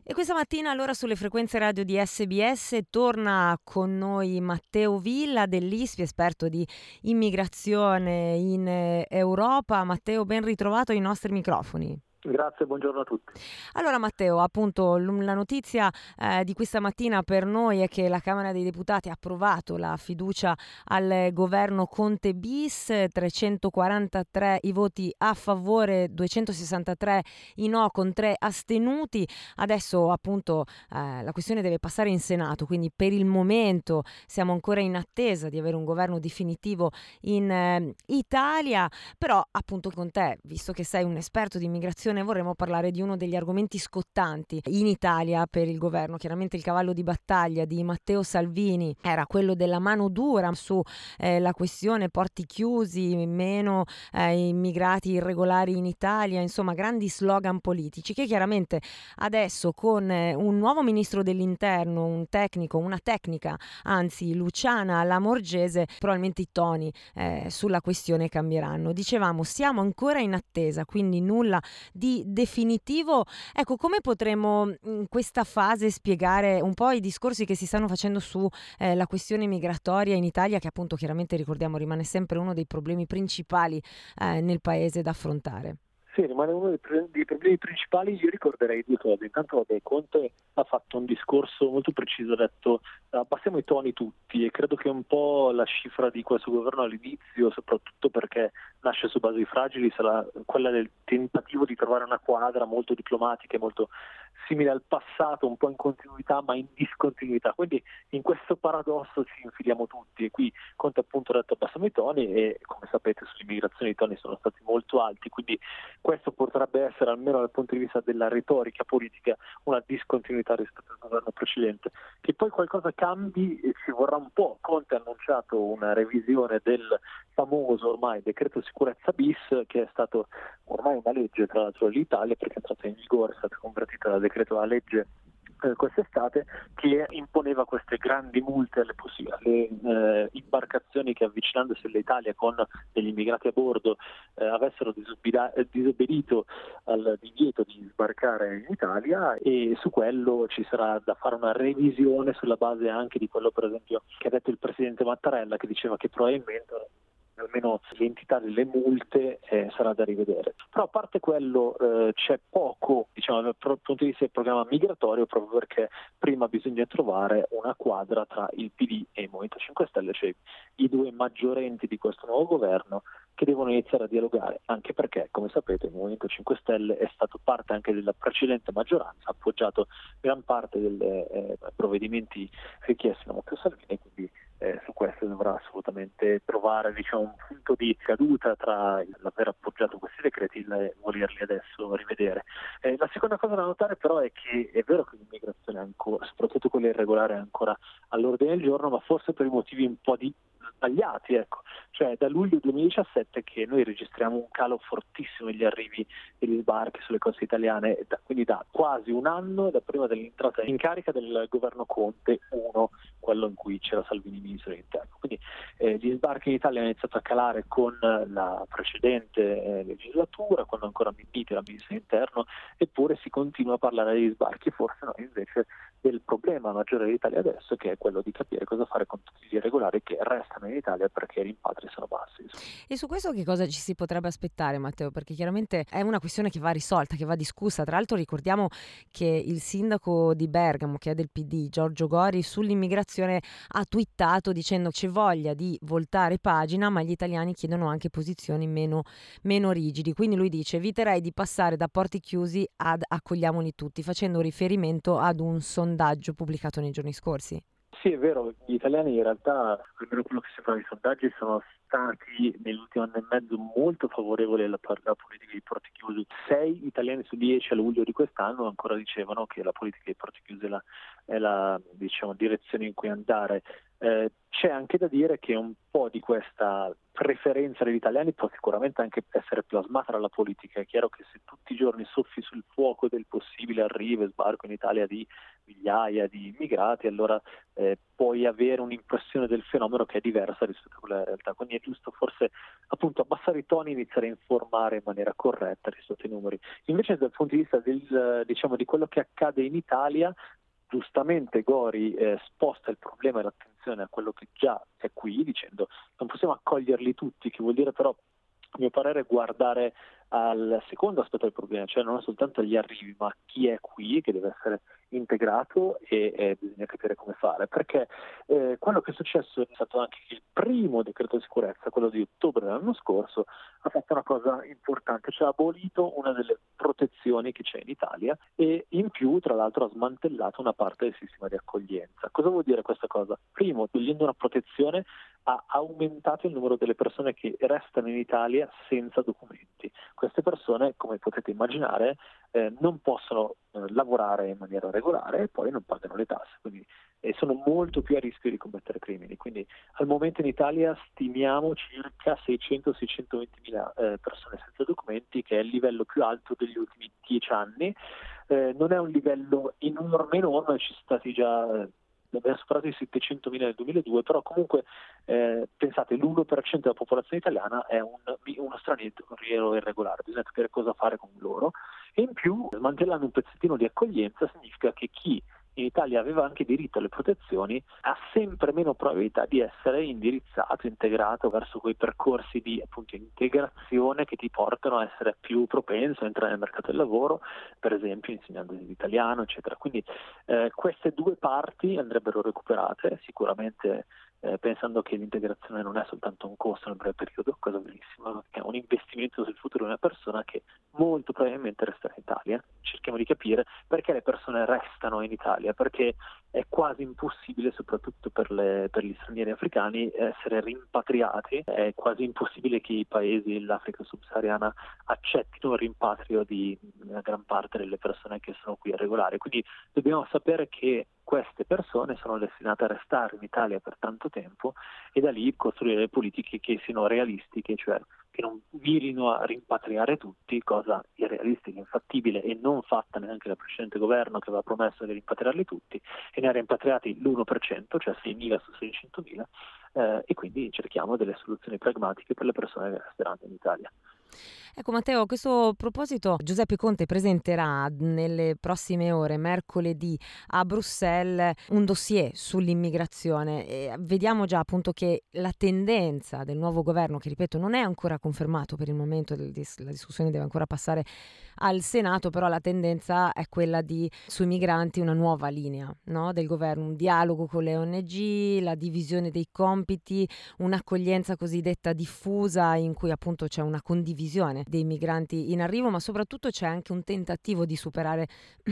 E questa mattina allora sulle frequenze radio di SBS torna con noi Matteo Villa dell'ISPI, esperto di immigrazione in Europa. Matteo, ben ritrovato ai nostri microfoni. Grazie, buongiorno a tutti. Allora Matteo, appunto la notizia di questa mattina per noi è che la Camera dei Deputati ha approvato la fiducia al governo Conte bis, 343 i voti a favore, 263 i no con 3 astenuti. Adesso appunto la questione deve passare in Senato, quindi per il momento siamo ancora in attesa di avere un governo definitivo in Italia, però appunto con te, visto che sei un esperto di immigrazione, vorremmo parlare di uno degli argomenti scottanti in Italia per il governo. Chiaramente il cavallo di battaglia di Matteo Salvini era quello della mano dura su la questione porti chiusi, meno immigrati irregolari in Italia, insomma grandi slogan politici che chiaramente adesso con un nuovo ministro dell'interno, un tecnico, una tecnica, anzi Luciana Lamorgese, probabilmente i toni sulla questione cambieranno. Dicevamo, siamo ancora in attesa, quindi nulla di definitivo. Ecco, come potremmo in questa fase spiegare un po' i discorsi che si stanno facendo su la questione migratoria in Italia, che appunto chiaramente ricordiamo rimane sempre uno dei problemi principali nel paese da affrontare? Sì, rimane uno dei problemi principali. Io ricorderei due cose. Intanto, Conte ha fatto un discorso molto preciso, ha detto abbassiamo i toni tutti, e credo che un po' la cifra di questo governo all'inizio, soprattutto perché nasce su basi fragili, sarà quella del tentativo di trovare una quadra molto diplomatica e molto simile al passato, un po' in continuità ma in discontinuità. Quindi in questo paradosso ci infiliamo tutti, e qui Conte appunto ha detto abbassiamo i toni, e come sapete sull'immigrazione i toni sono stati molto alti, quindi questo potrebbe essere, almeno dal punto di vista della retorica politica, una discontinuità rispetto al governo precedente. Che poi qualcosa cambi ci vorrà un po'. Conte ha annunciato una revisione del famoso ormai decreto sicurezza bis, che è stato ormai una legge tra l'altro dell'Italia, perché è entrata in vigore, è stata convertita da decreto a legge quest'estate, che imponeva queste grandi multe alle imbarcazioni che, avvicinandosi all'Italia con degli immigrati a bordo, avessero disobbedito al divieto di sbarcare in Italia, e su quello ci sarà da fare una revisione sulla base anche di quello, per esempio, che ha detto il presidente Mattarella, che diceva che probabilmente almeno l'entità delle multe sarà da rivedere. Però a parte quello c'è poco, diciamo, dal punto di vista del programma migratorio, proprio perché prima bisogna trovare una quadra tra il PD e il Movimento 5 Stelle, cioè i due maggiorenti di questo nuovo governo, che devono iniziare a dialogare, anche perché, come sapete, il Movimento 5 Stelle è stato parte anche della precedente maggioranza, ha appoggiato gran parte dei provvedimenti richiesti da Matteo Salvini, quindi su questo dovrà assolutamente trovare, diciamo, un punto di caduta tra l'aver appoggiato questi decreti e il volerli adesso rivedere. La seconda cosa da notare però è che è vero che l'immigrazione è ancora, soprattutto quella irregolare, è ancora all'ordine del giorno, ma forse per i motivi un po' sbagliati, ecco. Cioè da luglio 2017 che noi registriamo un calo fortissimo degli arrivi e gli sbarchi sulle coste italiane, quindi da quasi un anno, da prima dell'entrata in carica del governo Conte 1, quello in cui c'era Salvini ministro dell'interno. Quindi gli sbarchi in Italia hanno iniziato a calare con la precedente legislatura, quando ancora Minniti era ministro dell'interno, eppure si continua a parlare degli sbarchi, forse noi invece del problema maggiore dell'Italia adesso, che è quello di capire cosa fare con tutti gli irregolari che restano in Italia perché i rimpatri sono bassi. E su questo che cosa ci si potrebbe aspettare, Matteo? Perché chiaramente è una questione che va risolta, che va discussa. Tra l'altro ricordiamo che il sindaco di Bergamo, che è del PD, Giorgio Gori, sull'immigrazione ha twittato dicendo c'è voglia di voltare pagina, ma gli italiani chiedono anche posizioni meno rigidi. Quindi lui dice eviterei di passare da porti chiusi ad accogliamoli tutti, facendo riferimento ad un sondaggio pubblicato nei giorni scorsi. Sì, è vero, gli italiani in realtà, almeno quello che sembra i sondaggi, sono stati nell'ultimo anno e mezzo molto favorevoli alla politica dei porti chiusi. 6 italiani su 10 a luglio di quest'anno ancora dicevano che la politica dei porti chiusi è la, diciamo, direzione in cui andare. C'è anche da dire che un po' di questa preferenza degli italiani può sicuramente anche essere plasmata dalla politica. È chiaro che se tutti i giorni soffi sul fuoco del possibile arrivo e sbarco in Italia di migliaia di immigrati, allora puoi avere un'impressione del fenomeno che è diversa rispetto a quella della realtà. Quindi è giusto forse appunto abbassare i toni e iniziare a informare in maniera corretta rispetto ai numeri. Invece dal punto di vista di quello che accade in Italia, giustamente Gori sposta il problema e l'attenzione a quello che già è qui, dicendo non possiamo accoglierli tutti, che vuol dire però, a mio parere, guardare al secondo aspetto del problema, cioè non soltanto agli arrivi, ma a chi è qui, che deve essere integrato e bisogna capire come fare, perché quello che è successo è stato anche che il primo decreto di sicurezza, quello di ottobre dell'anno scorso, ha fatto una cosa importante, cioè ha abolito una delle protezioni che c'è in Italia e in più, tra l'altro, ha smantellato una parte del sistema di accoglienza. Cosa vuol dire questa cosa? Primo, togliendo una protezione, ha aumentato il numero delle persone che restano in Italia senza documenti. Queste persone, come potete immaginare, non possono lavorare in maniera regolare e poi non pagano le tasse, quindi sono molto più a rischio di commettere crimini. Quindi al momento in Italia stimiamo circa 600-620 mila persone senza documenti, che è il livello più alto degli ultimi 10 anni. Non è un livello enorme, ci sono stati già abbiamo superato i 700.000 nel 2002, però comunque pensate, l'1% della popolazione italiana è uno straniero irregolare, bisogna capire cosa fare con loro. E in più, smantellando un pezzettino di accoglienza, significa che chi in Italia aveva anche diritto alle protezioni ha sempre meno probabilità di essere indirizzato, integrato verso quei percorsi di appunto integrazione che ti portano a essere più propenso a entrare nel mercato del lavoro, per esempio insegnando l'italiano, eccetera. Quindi queste due parti andrebbero recuperate, sicuramente pensando che l'integrazione non è soltanto un costo nel breve periodo, cosa bellissima, ma che è un investimento sul futuro di una persona che molto probabilmente resterà in Italia. Cerchiamo di capire perché le persone restano in Italia, perché è quasi impossibile, soprattutto per gli stranieri africani, essere rimpatriati. È quasi impossibile che i paesi dell'Africa subsahariana accettino il rimpatrio di una gran parte delle persone che sono qui irregolari. Quindi dobbiamo sapere che queste persone sono destinate a restare in Italia per tanto tempo e da lì costruire le politiche che siano realistiche, cioè che non mirino a rimpatriare tutti, cosa irrealistica, infattibile e non fatta neanche dal precedente governo, che aveva promesso di rimpatriarli tutti, e ne ha rimpatriati l'1%, cioè 6.000 su 600.000, e quindi cerchiamo delle soluzioni pragmatiche per le persone che resteranno in Italia. Ecco Matteo, a questo proposito Giuseppe Conte presenterà nelle prossime ore, mercoledì, a Bruxelles, un dossier sull'immigrazione e vediamo già appunto che la tendenza del nuovo governo, che ripeto non è ancora confermato per il momento, la discussione deve ancora passare al Senato, però la tendenza è quella di sui migranti una nuova linea, no, del governo, un dialogo con le ONG, la divisione dei compiti, un'accoglienza cosiddetta diffusa in cui appunto c'è una condivisione dei migranti in arrivo, ma soprattutto c'è anche un tentativo di superare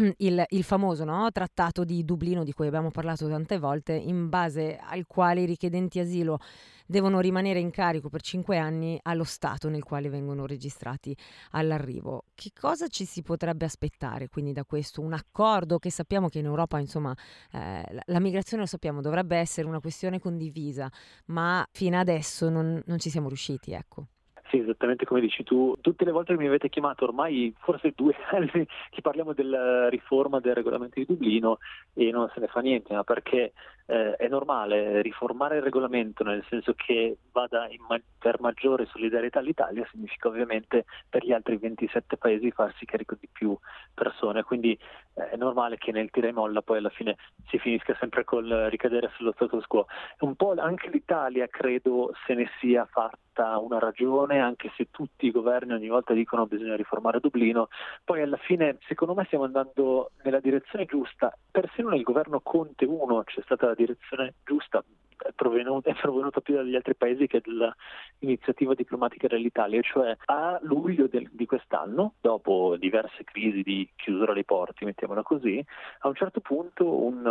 il famoso, no, trattato di Dublino di cui abbiamo parlato tante volte, in base al quale i richiedenti asilo devono rimanere in carico per 5 anni allo Stato nel quale vengono registrati all'arrivo. Che cosa ci si potrebbe aspettare quindi da questo? Un accordo che sappiamo che in Europa, insomma, la migrazione lo sappiamo, dovrebbe essere una questione condivisa, ma fino adesso non ci siamo riusciti, ecco. Sì, esattamente come dici tu. Tutte le volte che mi avete chiamato, ormai forse 2 anni, che parliamo della riforma del regolamento di Dublino e non se ne fa niente, ma perché è normale riformare il regolamento, nel senso che vada per maggiore solidarietà all'Italia, significa ovviamente per gli altri 27 paesi farsi carico di più persone, quindi è normale che nel tira e molla poi alla fine si finisca sempre col ricadere sullo status quo. Un po' anche l'Italia credo se ne sia fatta una ragione, anche se tutti i governi ogni volta dicono bisogna riformare Dublino, poi alla fine secondo me stiamo andando nella direzione giusta. Persino nel governo Conte 1 c'è stata la direzione giusta, è provenuta più dagli altri paesi che dall'iniziativa diplomatica dell'Italia, cioè a luglio di quest'anno, dopo diverse crisi di chiusura dei porti, mettiamola così, a un certo punto un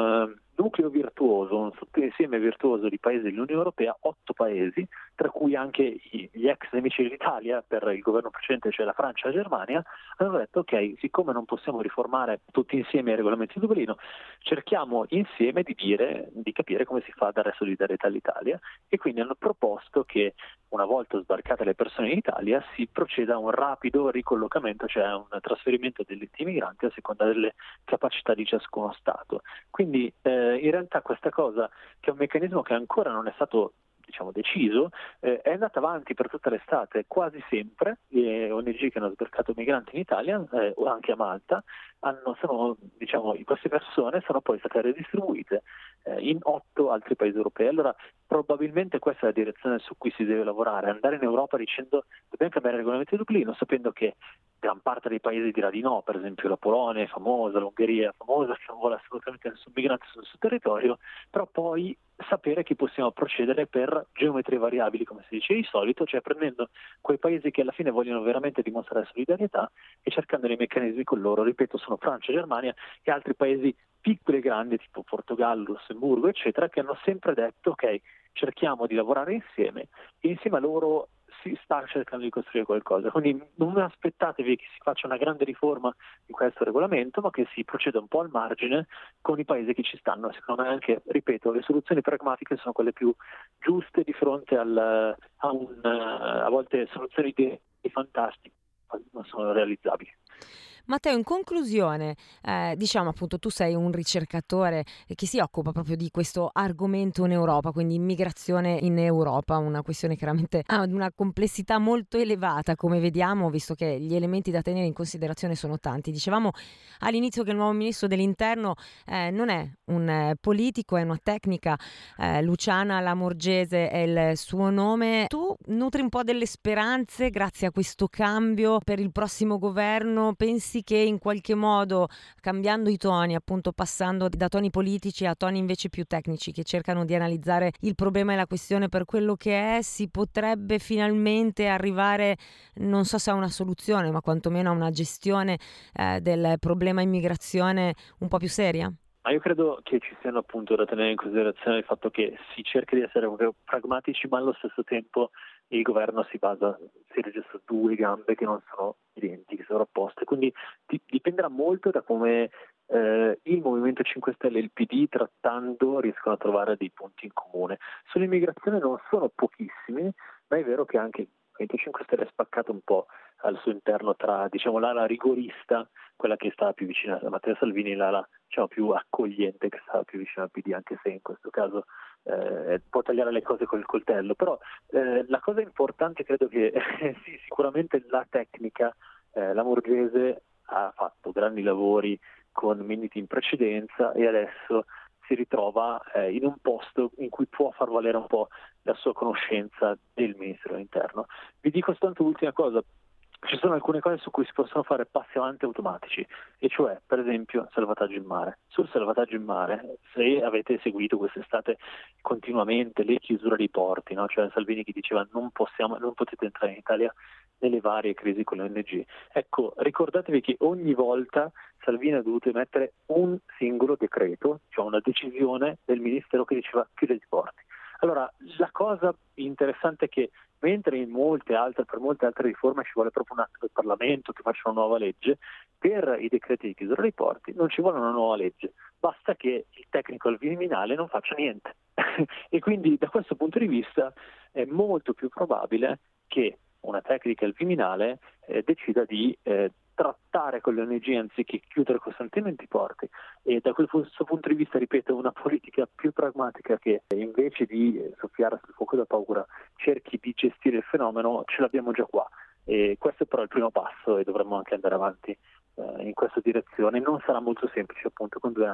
nucleo virtuoso, un sottoinsieme virtuoso di paesi dell'Unione Europea, 8 paesi, tra cui anche gli ex nemici dell'Italia per il governo precedente, cioè la Francia e la Germania, hanno detto ok, siccome non possiamo riformare tutti insieme i regolamenti di Dublino, cerchiamo insieme di capire come si fa a dare solidarietà all'Italia, e quindi hanno proposto che una volta sbarcate le persone in Italia si proceda a un rapido ricollocamento, cioè a un trasferimento degli migranti a seconda delle capacità di ciascuno Stato. Quindi in realtà questa cosa, che è un meccanismo che ancora non è stato deciso, è andata avanti per tutta l'estate. Quasi sempre le ONG che hanno sbarcato migranti in Italia, o anche a Malta, queste persone sono poi state redistribuite in 8 altri paesi europei. Allora probabilmente questa è la direzione su cui si deve lavorare, andare in Europa dicendo dobbiamo cambiare il regolamento di Dublino, sapendo che gran parte dei paesi dirà di no, per esempio la Polonia è famosa, l'Ungheria è famosa, che non vuole assolutamente nessun migrante sul suo territorio, però poi sapere che possiamo procedere per geometrie variabili, come si dice di solito, cioè prendendo quei paesi che alla fine vogliono veramente dimostrare solidarietà e cercando dei meccanismi con loro. Ripeto, sono Francia, Germania e altri paesi piccoli e grandi tipo Portogallo, Lussemburgo, eccetera, che hanno sempre detto ok, cerchiamo di lavorare insieme, e insieme a loro si sta cercando di costruire qualcosa. Quindi non aspettatevi che si faccia una grande riforma di questo regolamento, ma che si proceda un po' al margine con i paesi che ci stanno. Secondo me anche, ripeto, le soluzioni pragmatiche sono quelle più giuste di fronte a volte soluzioni fantastiche non sono realizzabili. Matteo, in conclusione, diciamo appunto tu sei un ricercatore che si occupa proprio di questo argomento in Europa, quindi immigrazione in Europa, una questione chiaramente ha una complessità molto elevata, come vediamo, visto che gli elementi da tenere in considerazione sono tanti. Dicevamo all'inizio che il nuovo ministro dell'Interno non è un politico, è una tecnica, Luciana Lamorgese è il suo nome. Tu nutri un po' delle speranze grazie a questo cambio per il prossimo governo? Pensi che in qualche modo, cambiando i toni, appunto passando da toni politici a toni invece più tecnici che cercano di analizzare il problema e la questione per quello che è, si potrebbe finalmente arrivare, non so se a una soluzione, ma quantomeno a una gestione del problema immigrazione un po' più seria? Ma io credo che ci siano appunto da tenere in considerazione il fatto che si cerca di essere pragmatici, ma allo stesso tempo il governo si regge su due gambe che non sono identiche, sovrapposte. Quindi dipenderà molto da come il Movimento 5 Stelle e il PD, trattando, riescono a trovare dei punti in comune. Sull'immigrazione non sono pochissimi, ma è vero che anche il Movimento 5 Stelle è spaccato un po' al suo interno tra, l'ala rigorista, quella che sta più vicina a Matteo Salvini, e l'ala più accogliente che sta più vicino al PD, anche se in questo caso può tagliare le cose col coltello. Però la cosa importante credo che sì, sicuramente la tecnica, la Morgese ha fatto grandi lavori con Minniti in precedenza e adesso si ritrova in un posto in cui può far valere un po' la sua conoscenza del Ministero dell'Interno. Vi dico soltanto l'ultima cosa. Ci sono alcune cose su cui si possono fare passi avanti automatici, e cioè, per esempio, salvataggio in mare. Sul salvataggio in mare, se avete seguito quest'estate continuamente le chiusure dei porti, no? Cioè Salvini che diceva non potete entrare in Italia nelle varie crisi con le ONG. Ecco, ricordatevi che ogni volta Salvini ha dovuto emettere un singolo decreto, cioè una decisione del Ministero che diceva chiudere i porti. Allora, la cosa interessante è che mentre per molte altre riforme ci vuole proprio un atto del Parlamento che faccia una nuova legge, per i decreti di chiusura dei porti non ci vuole una nuova legge, basta che il tecnico al Viminale non faccia niente. E quindi da questo punto di vista è molto più probabile che una tecnica al Viminale decida di trattare con le ONG anziché chiudere costantemente i porti, e da questo punto di vista, ripeto, una politica più pragmatica che invece di soffiare sul fuoco da paura cerchi di gestire il fenomeno, ce l'abbiamo già qua, e questo è però il primo passo e dovremmo anche andare avanti in questa direzione. Non sarà molto semplice appunto con 2 anni